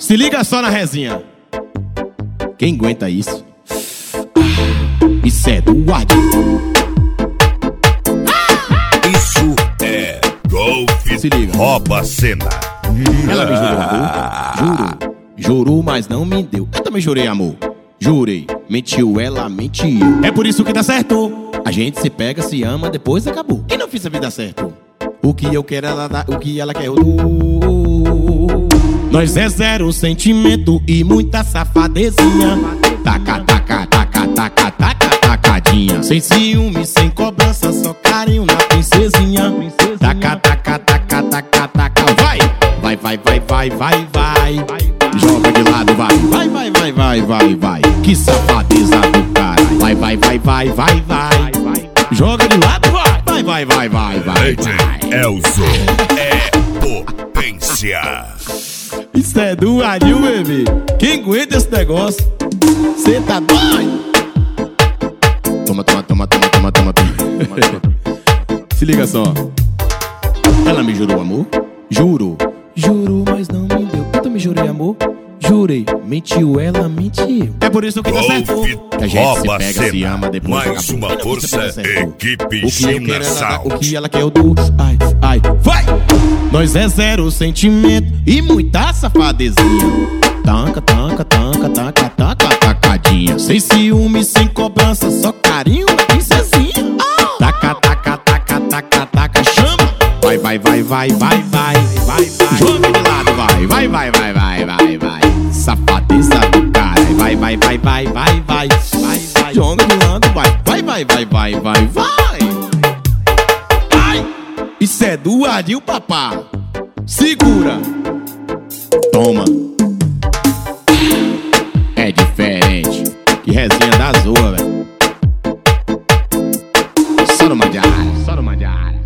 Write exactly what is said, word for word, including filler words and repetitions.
Se liga só na resinha. Quem aguenta isso? Isso é do Adil. Isso é golfe. Se liga. Rouba a cena. Ela me jurou amor, jurou, jurou, mas não me deu. Eu também jurei amor, jurei, mentiu ela, mentiu. É por isso que dá certo. A gente se pega, se ama, depois acabou. E não fiz a vida certo. O que eu quero ela dá, o que ela quer eu dou. Nós é zero sentimento e muita safadezinha. Taca, taca, taca, taca, taca, tacadinha. Sem ciúme, sem cobrança, só carinho na princesinha. Taca, taca, taca, taca, taca, vai! Vai, vai, vai, vai, vai, vai. Joga de lado, vai. Vai, vai, vai, vai, vai, vai. Que safadeza do cara. Vai, vai, vai, vai, vai, vai. Joga de lado, vai. Vai, vai, vai, vai, vai. D J Elzo é potência. Isso é do Adil, bebê. Quem aguenta esse negócio? Cê tá doido? Toma, toma, toma, toma, toma, toma, toma. Se liga só. Ela me jurou amor, jurou, jurou, mas não me deu. Eu também jurei amor, jurei, mentiu ela, mentiu. É por isso que dá certo. Que a gente se pega, se ama, depois mais acabou. uma força, equipe O que eu China quero ela dá, o Sound. que ela quer eu dou. Ai, ai, vai! Nós é zero sentimento e muita safadezinha. Tanca, tanca, tanca, tanca, tanca, tacadinha. Sem ciúme, sem cobrança, só carinho da princesinha. Taca, taca, taca, taca, taca, chama. Vai, vai, vai, vai, vai, vai, vai, vai. Joga de lado, vai, vai, vai, vai, vai, vai, vai. Safadeza do cara. Vai, vai, vai, vai, vai, vai, vai, vai. Joga de lado, vai, vai, vai, vai, vai, vai, vai. Ai, isso é do Adil, papá. Segura. Toma. É diferente. Que resenha da zoa, velho. Só no Mandiara, só no Mandiara.